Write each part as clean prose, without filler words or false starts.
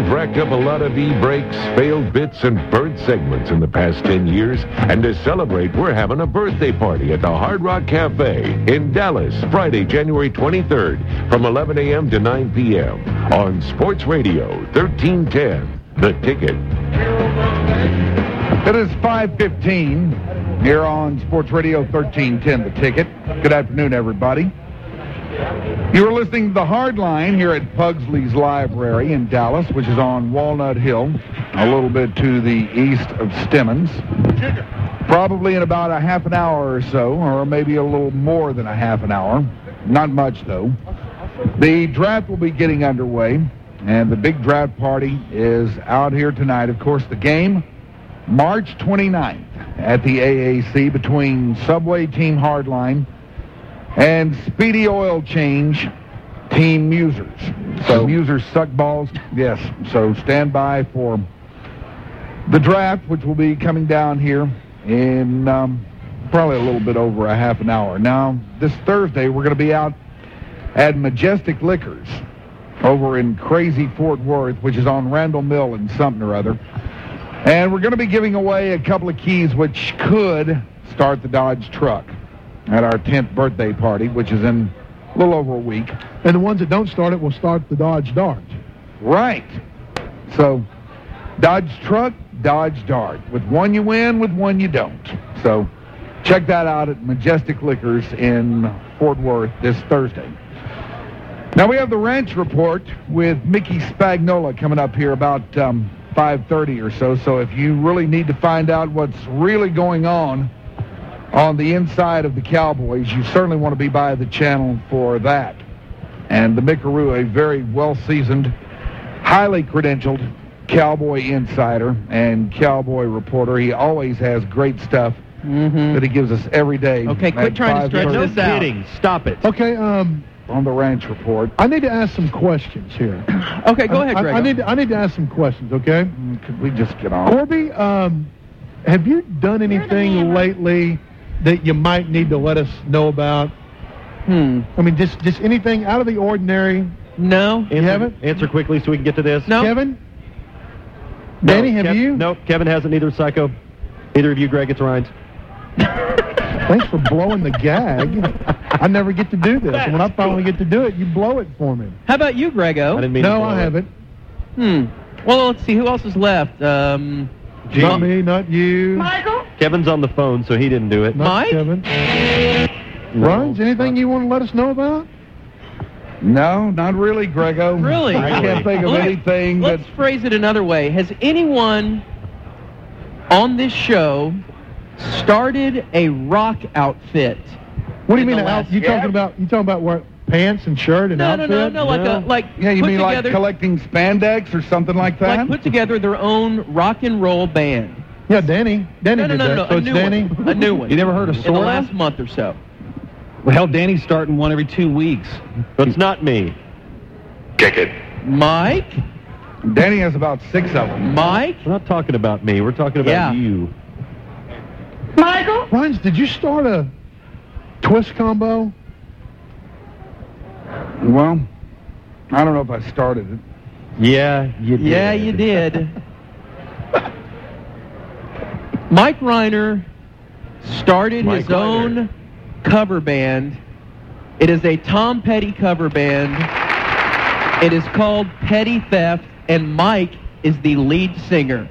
racked up a lot of e-brakes, failed bits, and burnt segments in the past 10 years. And to celebrate, we're having a birthday party at the Hard Rock Cafe in Dallas, Friday, January 23rd, from 11 a.m. to 9 p.m. on Sports Radio 1310, The Ticket. It is 5:15 here on Sports Radio 1310, The Ticket. Good afternoon, everybody. You are listening to The Hard Line here at Pugsley's Library in Dallas, which is on Walnut Hill, a little bit to the east of Stemmons. Probably in about a half an hour or so, or maybe a little more than a half an hour. Not much, though. The draft will be getting underway, and the big draft party is out here tonight. Of course, the game, March 29th at the AAC between Subway Team Hardline and Speedy Oil Change Team Musers. So Musers suck balls. Yes. So stand by for the draft, which will be coming down here in probably a little bit over a half an hour. Now, this Thursday, we're going to be out at Majestic Liquors over in Crazy Fort Worth, which is on Randall Mill and something or other. And we're going to be giving away a couple of keys which could start the Dodge truck at our 10th birthday party, which is in a little over a week. And the ones that don't start it will start the Dodge Dart. Right. So, Dodge truck, Dodge Dart. With one you win, with one you don't. So, check that out at Majestic Liquors in Fort Worth this Thursday. Now, we have the Ranch Report with Mickey Spagnola coming up here about 5:30 or so. So, if you really need to find out what's really going on the inside of the Cowboys, you certainly want to be by the channel for that. And the Mickaroo, a very well-seasoned, highly credentialed Cowboy insider and Cowboy reporter. He always has great stuff that he gives us every day. Okay, quit trying to stretch this out. No kidding. Stop it. Okay, on the Ranch Report. I need to ask some questions here. Okay, go ahead, Greg. I need to ask some questions, okay? Could we just get on? Corby, have you done anything lately that you might need to let us know about? I mean, just anything out of the ordinary? No. You haven't? Answer quickly so we can get to this. No. Kevin? Danny, have you? Nope, Kevin hasn't either, Psycho. Either of you, Greg, it's Ryan's. Thanks for blowing the gag. I never get to do this. And when I finally get to do it, you blow it for me. How about you, Grego? I didn't mean to No, blow I it. haven't. Well, let's see. Who else is left? Not me, not you. Michael? Kevin's on the phone, so he didn't do it. Not Mike? Kevin. No. Ryan's, anything you want to let us know about? No, not really, Grego. Really? I can't think of anything that... Let's phrase it another way. Has anyone on this show started a rock outfit? What do you in mean? the last- You talking about what? Pants and shirt and No, outfit? no. Like Yeah, you put mean like together, collecting spandex or something like that? like put together their own rock and roll band. Yeah, Danny. Danny did that. So a it's new Danny. one. A new one. You never heard of in the Sora? last month or so. Well, hell, Danny's starting one every 2 weeks. But it's not me. Kick it. Mike? Danny has about 6 of them. Mike? We're not talking about me. We're talking about Yeah. you. Michael? Ryan's, did you start a twist combo? Well, I don't know if I started it. Yeah, you did. Yeah, you did. Mike Reiner started Mike his own cover band. It is a Tom Petty cover band. It is called Petty Theft, and Mike is the lead singer.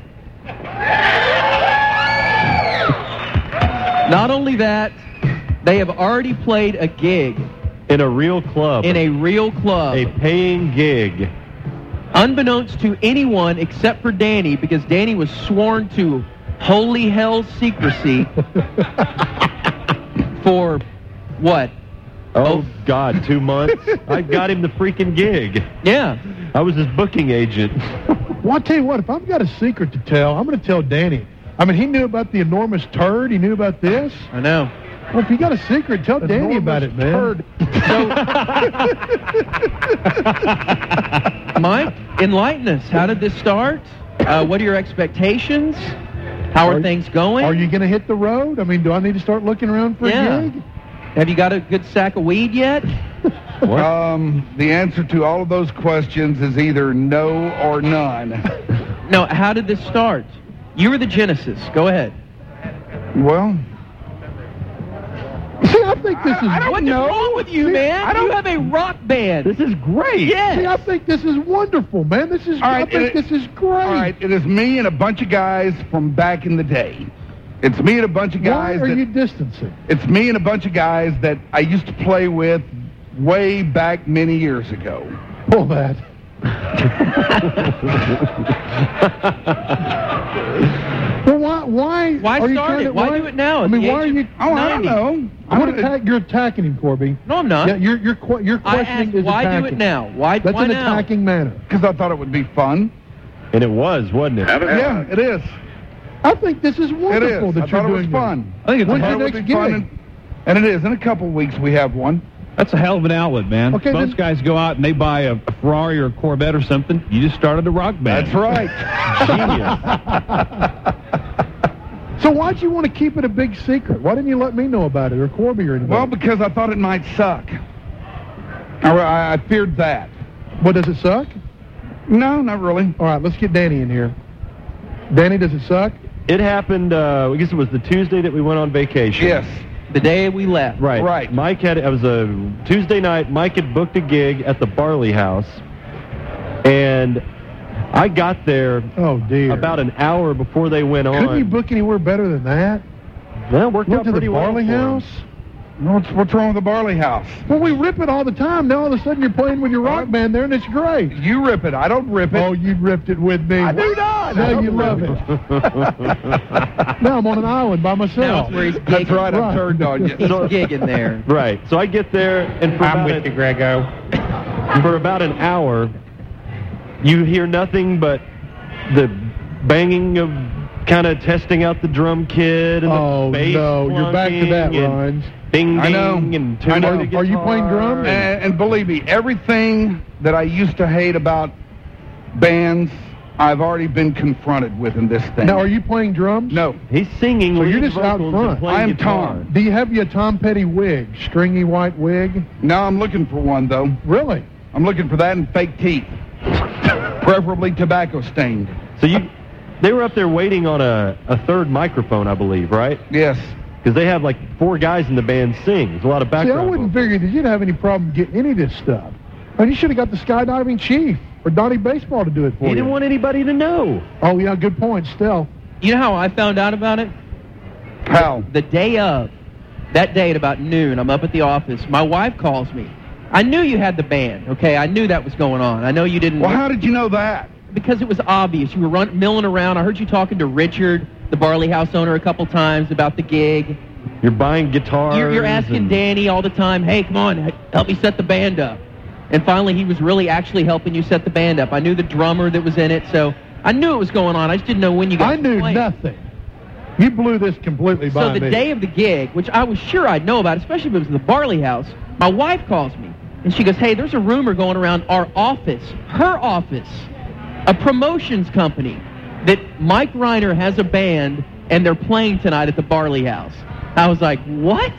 Not only that, they have already played a gig In a real club. in a real club. A paying gig. Unbeknownst to anyone except for Danny, because Danny was sworn to holy hell secrecy for what? Oh, God, 2 months? I got him the freaking gig. Yeah. I was his booking agent. Well, I'll tell you what, if I've got a secret to tell, I'm going to tell Danny. I mean, he knew about the enormous turd. He knew about this. I know. Well, if you got a secret, tell Danny about it, man. Turd. Mike, enlighten us. How did this start? What are your expectations? How are things going? Are you going to hit the road? I mean, do I need to start looking around for a gig? Have you got a good sack of weed yet? The answer to all of those questions is either no or none. No, how did this start? You were the genesis. Go ahead. Well, See, I think this is... What's wrong with you, man? You have a rock band. This is great. Yes. See, I think this is wonderful, man. This is... All right, I think this is great. all right, it is me and a bunch of guys from back in the day. It's me and a bunch of Why guys are that... you distancing? It's me and a bunch of guys that I used to play with way back many years ago. Pull that. Well, why Why are you start trying it? to, Why do it now? I at mean, the why are age you... of Oh, I 90? don't know. You're attacking him, Corby. No, I'm not. Yeah, your I questioning asked, is why attacking. do it now? Why That's an now? attacking manner. Because I thought it would be fun. And it was, wasn't it? Yeah, it is. I think this is It wonderful is. that I you're thought it was doing fun. I think it's When's I your thought it would next be fun, gig? and it is. In a couple of weeks, we have one. That's a hell of an outlet, man. Okay, Most then- guys go out and they buy a Ferrari or a Corvette or something. You just started a rock band. That's right. So why'd you want to keep it a big secret? Why didn't you let me know about it, or Corby or anybody? Well, because I thought it might suck. I feared that. What, does it suck? No, not really. All right, let's get Danny in here. Danny, does it suck? It happened, I guess it was the Tuesday that we went on vacation. Yes. The day we left. Right. Right. Mike had, it was a Tuesday night, Mike had booked a gig at the Barley House, and I got there Oh, dear. about an hour before they went on. Couldn't you book anywhere better than that? Well, it worked Went out to the pretty well Barley for 'em. House? What's wrong with the Barley House? Well, we rip it all the time. Now all of a sudden you're playing with your rock band there, and it's great. You rip it. I don't rip it. Oh, you ripped it with me. I do not. I Now don't you love rip it. Now I'm on an island by Now myself. it's where he's That's gigging. right. I turned on you. He's gigging there. Right. So I get there, and for Grego. for about an hour, you hear nothing but the banging of kind of testing out the drum kit and Oh, the bass no. You're back to that, plunking and Rhines. Ding, I ding, know. and I tuning know. the Are you guitar playing drums? And believe me, everything that I used to hate about bands, I've already been confronted with in this thing. Now, are you playing drums? No. He's singing. So you're lead just out vocals, front. and playing I am guitar. Tom. Do you have your Tom Petty wig, stringy white wig? Now I'm looking for one, though. Really? I'm looking for that and fake teeth. Preferably tobacco stained. So they were up there waiting on a third microphone, I believe, right? Yes. Because they have like 4 guys in the band sing. There's a lot of See, background. I wouldn't vocals. figure that you'd have any problem getting any of this stuff. I mean, you should have got the skydiving chief or Donnie Baseball to do it for He you. didn't want anybody to know. Oh, yeah, good point, Stell. You know how I found out about it? How? The day of. That day at about noon, I'm up at the office. My wife calls me. I knew you had the band, okay? I knew that was going on. I know you didn't... Well, how did you know that? Because it was obvious. You were milling around. I heard you talking to Richard, the Barley House owner, a couple times about the gig. You're buying guitars. You're asking and- Danny all the time, hey, come on, help me set the band up. And finally, he was really actually helping you set the band up. I knew the drummer that was in it, so I knew it was going on. I just didn't know when you guys I knew were playing. nothing. You blew this completely by So the me. day of the gig, which I was sure I'd know about, especially if it was the Barley House, my wife calls me, and she goes, hey, there's a rumor going around our office, her office, a promotions company, that Mike Reiner has a band, and they're playing tonight at the Barley House. I was like, what?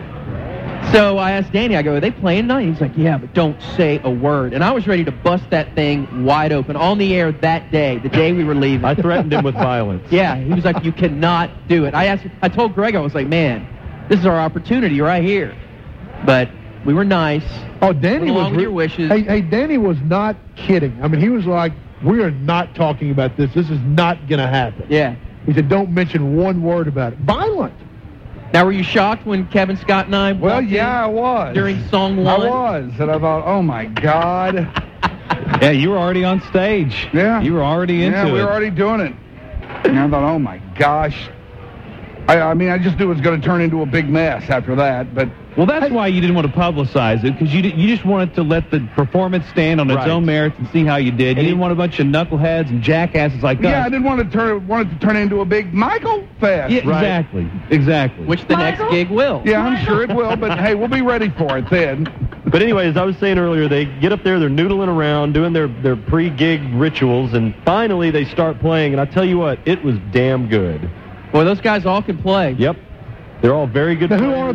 So I asked Danny, I go, are they playing tonight? He's like, yeah, but don't say a word. And I was ready to bust that thing wide open on the air that day, the day we were leaving. I threatened him with violence. Yeah, he was like, you cannot do it. I told Greg, I was like, man, this is our opportunity right here. But we were nice. Oh, Danny Went along was with your wishes. Hey, Danny was not kidding. I mean, he was like, we are not talking about this. This is not going to happen. Yeah. He said, don't mention one word about it. Violent. Now, were you shocked when Kevin Scott and I Well, walked yeah, I in was. during song I one? was. And I thought, oh, my God. Yeah, you were already on stage. Yeah. You were already into Yeah, we it. were already doing it. And I thought, oh, my gosh. I mean, I just knew it was going to turn into a big mess after that, but... Well, that's why you didn't want to publicize it, because you just wanted to let the performance stand on its Right. own merits and see how you did. You didn't want a bunch of knuckleheads and jackasses like Yeah, I us. didn't want it to turn into a big Michael fest. Yeah, Right. exactly. Which the next gig will. Yeah, I'm sure it will, but hey, we'll be ready for it then. But anyway, as I was saying earlier, they get up there, they're noodling around, doing their pre-gig rituals, and finally they start playing, and I tell you what, it was damn good. Boy, those guys all can play. Yep. They're all very good Now, who players. are they?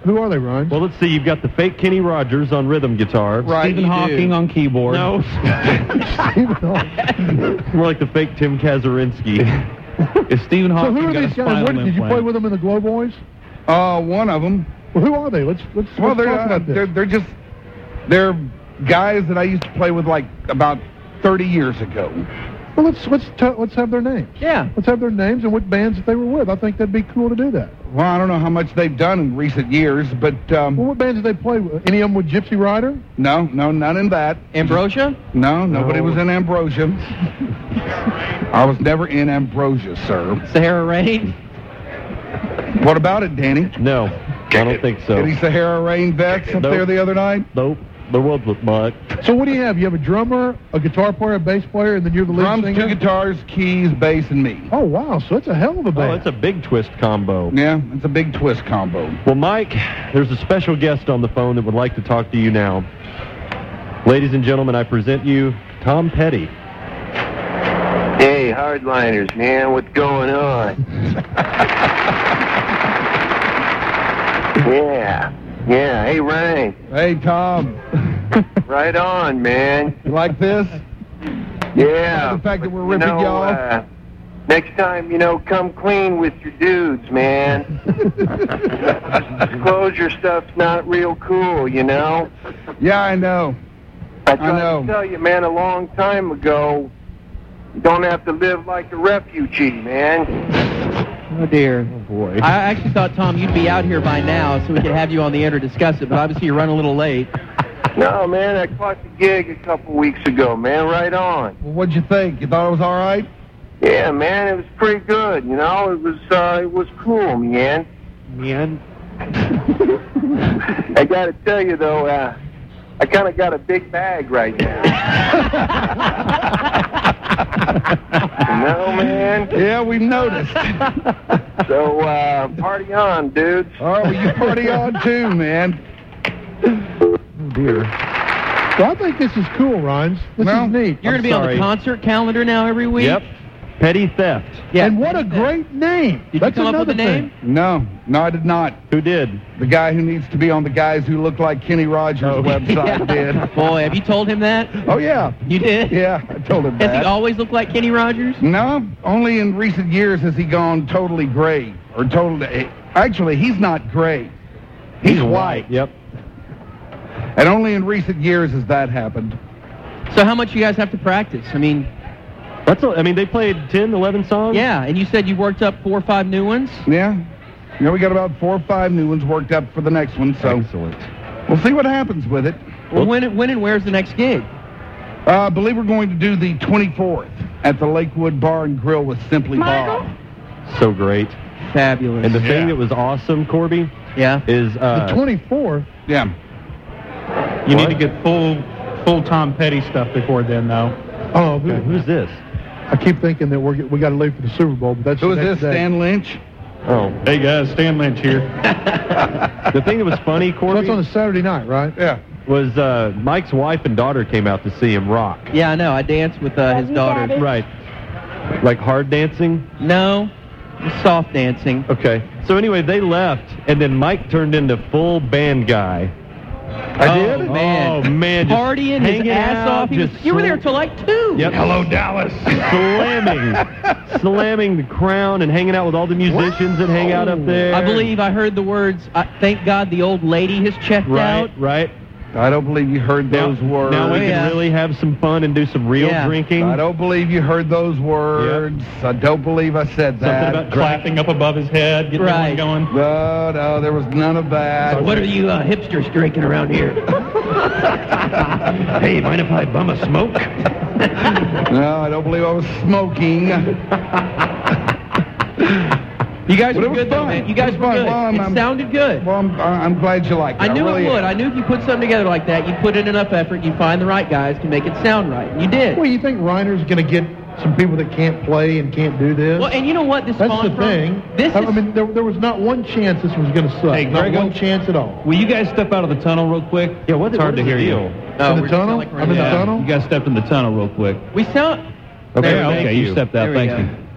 Who are they, Ryan? Well, let's see. You've got the fake Kenny Rogers on rhythm guitar. Right, Stephen you Hawking do. on keyboard. No. Stephen Hawking. More like the fake Tim Kazurinsky. If Stephen So Hawking who are got a these guys? spinal What, did you play implant. with them in the Glow Boys? One of them. Well, who are they? Let's Well, talk about this. they're guys that I used to play with like about 30 years ago. Well, let's have their names. Yeah. Let's have their names and what bands that they were with. I think that'd be cool to do that. Well, I don't know how much they've done in recent years, but Well, what bands did they play with? Any of them with Gypsy Rider? no, none in that. Ambrosia? No, nobody was in Ambrosia. I was never in Ambrosia, sir. Sahara Rain? What about it, Danny? No, I don't think so. Any Sahara Rain vets up Nope. there the other night? Nope. The world looked Mike. So what do you have? You have a drummer, a guitar player, a bass player, and then you're the lead Drums, singer? 2 guitars, keys, bass, and me. Oh, wow. So it's a hell of a band. Oh, it's a big twist combo. Yeah, it's a big twist combo. Well, Mike, there's a special guest on the phone that would like to talk to you now. Ladies and gentlemen, I present you Tom Petty. Hey, hardliners, man, what's going on? Yeah. Hey, Ryan, Hey, Tom. right on, man. You like this? Yeah. The fact that we're But, ripping y'all? Next time, come clean with your dudes, man. Disclosure stuff's not real cool, Yeah, I know. I tried know. to tell you, man, a long time ago, you don't have to live like a refugee, man. Oh, dear. Oh, boy. I actually thought, Tom, you'd be out here by now so we could have you on the air to discuss it, but obviously you're running a little late. No, man, I caught the gig a couple weeks ago, man, right on. Well, what'd you think? You thought it was all right? Yeah, man, it was pretty good, it was cool, man. I gotta tell you, though, I kind of got a big bag right now. Man? Yeah, we noticed. So, party on, dudes. All right, well, you party on too, man. Oh, dear. Well, I think this is cool, Ryan. This Well, is neat. You're going to be on sorry. the concert calendar now every week? Yep. Petty Theft. Yeah. And what a great name. Did That's you come up with a another name? thing. No, I did not. Who did? The guy who needs to be on the Guys Who Look Like Kenny Rogers website did. Boy, have you told him that? Oh, yeah. You did? Yeah, I told him Has he that. always looked like Kenny Rogers? No, only in recent years has he gone totally gray. Or totally... Actually, he's not gray. He's white. Yep. And only in recent years has that happened. So how much you guys have to practice? I mean, They played 10, 11 songs? yeah, and you said you worked up 4 or 5 new ones? Yeah. We got about 4 or 5 new ones worked up for the next one, so Excellent. we'll see what happens with it. Well, when and where's the next gig? I believe we're going to do the 24th at the Lakewood Bar and Grill with Simply Bob. So great. Fabulous. And the thing that was awesome, Corby, yeah. is The 24th. Yeah. You need to get full Tom Petty stuff before then, though. Oh, okay. who's this? I keep thinking that we got to leave for the Super Bowl, but that's Who is the this, next day. Stan Lynch? Oh. Hey, guys, Stan Lynch here. The thing that was funny, So Corby, that's on a Saturday night, right? Yeah. was Mike's wife and daughter came out to see him rock. Yeah, I know. I danced with his daughter. Right. Like hard dancing? No, just soft dancing. Okay. So anyway, they left, and then Mike turned into full band guy. I did? Oh, man. Oh, man. Just Partying his hanging ass out, off. You were there till like 2. Yep. Hello, Dallas. slamming the Crown and hanging out with all the musicians that hang out up there. I believe I heard the words, thank God the old lady has checked out. Right. I don't believe you heard those words. Now we Oh, yeah. can really have some fun and do some real Yeah. drinking. I don't believe you heard those words. I don't believe I said Something that. about clapping up above his head, getting Right. everyone going. No, there was none of that. What are you hipsters drinking around here? Hey, mind if I bum a smoke? No, I don't believe I was smoking. You guys But were it was good, though, fun. man. You guys It were was good. fun. Well, It sounded good. Well, I'm glad you liked it. I knew really it would. am. I knew if you put something together like that, you put in enough effort, you find the right guys to make it sound right. You did. Well, you think Reiner's going to get some people that can't play and can't do this? Well, and you know what? This That's spawned the from? thing. This I is, mean, there was not one chance this was going to suck. Hey, not Grego. one chance at all. Will you guys step out of the tunnel real quick? Yeah, It's hard to hear you. Oh, In the we're tunnel? like we're I'm in the Yeah, tunnel? You guys step in the tunnel real quick. We sound. Okay, Yeah, thank okay, you stepped out. There we Thank go. you.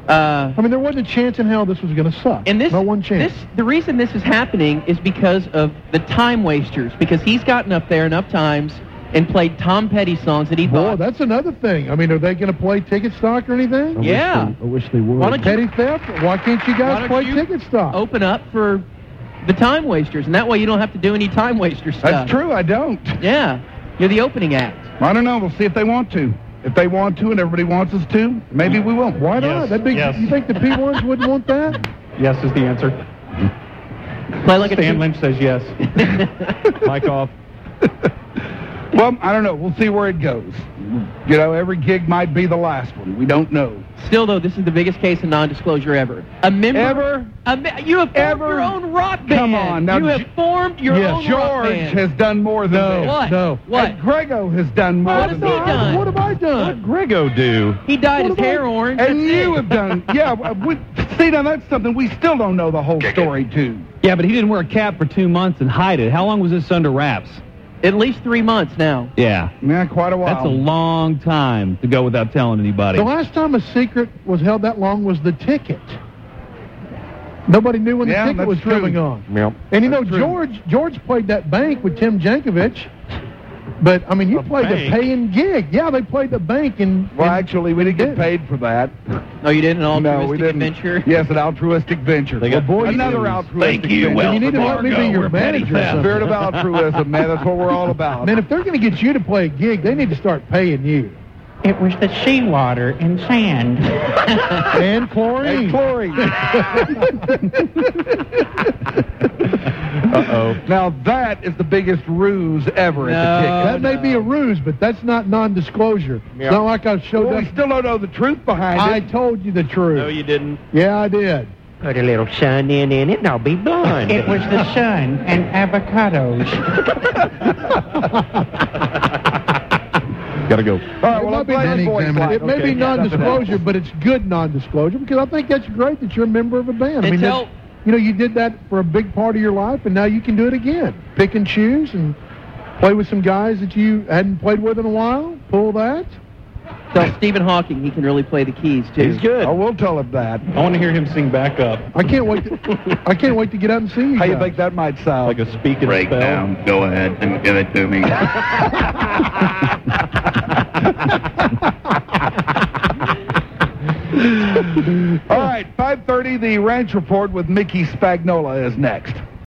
I mean, there wasn't a chance in hell this was going to suck. And this, Not one chance. the reason this is happening is because of the time wasters. Because he's gotten up there enough times and played Tom Petty songs that he Boy, thought. that's another thing. I mean, are they going to play ticket stock or anything? Yeah. I wish they would. Why don't Petty theft? Why can't you Why guys don't play you ticket stock? open up for the time wasters, and that way you don't have to do any time waster stuff. That's true, I don't. Yeah, you're the opening act. I don't know. We'll see if they want to. If they want to and everybody wants us to, maybe we will. Why not? Yes, yes. You think the P1s wouldn't want that? Yes is the answer. Play like Stan Lynch says yes. Mic off. Well, I don't know. We'll see where it goes. You know, every gig might be the last one. We don't know. Still, though, this is the biggest case of non-disclosure ever. A member... Ever? You have formed Ever? your own rock band. Come on, now, You have formed your Yes, own rock George band. has done more than this. What? No. What? And Grego has done more What than has he this. done? What have I done? Grego do? He dyed his What hair about- orange. And that's you it. have done, see, now that's something we still don't know the whole story, too. Yeah, but he didn't wear a cap for 2 months and hide it. How long was this under wraps? At least 3 months now. Yeah. Yeah, quite a while. That's a long time to go without telling anybody. The last time a secret was held that long was the ticket. Nobody knew when the Yeah, ticket that's was true. coming on. Yep. And you know, That's true. George played that bank with Tim Jankovich. But, I mean, you played bank? the paying gig. Yeah, they played the bank in... Well, actually, we didn't get did. paid for that. Oh, you did an altruistic No, we didn't. adventure? Yes, an altruistic venture. They got boy, you another do. altruistic Thank you, venture. Well, you need to let me be your manager or something. Spirit of altruism, man. That's what we're all about. Man, if they're going to get you to play a gig, they need to start paying you. It was the seawater and sand. And chlorine. And chlorine. Uh-oh. Now that is the biggest ruse ever at the ticket. That may be a ruse, but that's not non-disclosure. It's not like I showed Well, up. we still don't know the truth behind I it. told you the truth. No, you didn't. Yeah, I did. Put a little sun in it and I'll be blind. It was the sun and avocados. Gotta go. All right, well, I'm glad your voice light. It may Okay, be non-disclosure, nothing but it's good non-disclosure because I think that's great that you're a member of a band. I mean, Until- you know, you did that for a big part of your life, and now you can do it again. Pick and choose and play with some guys that you hadn't played with in a while. Pull that. Tell Stephen Hawking he can really play the keys, too. He's good. I will tell him that. I want to hear him sing back up. I can't wait. I can't wait to get out and see you. How you guys. think that might sound? Like a speaking spell. Go ahead and give it to me. All right, 5:30, the Ranch Report with Mickey Spagnola is next.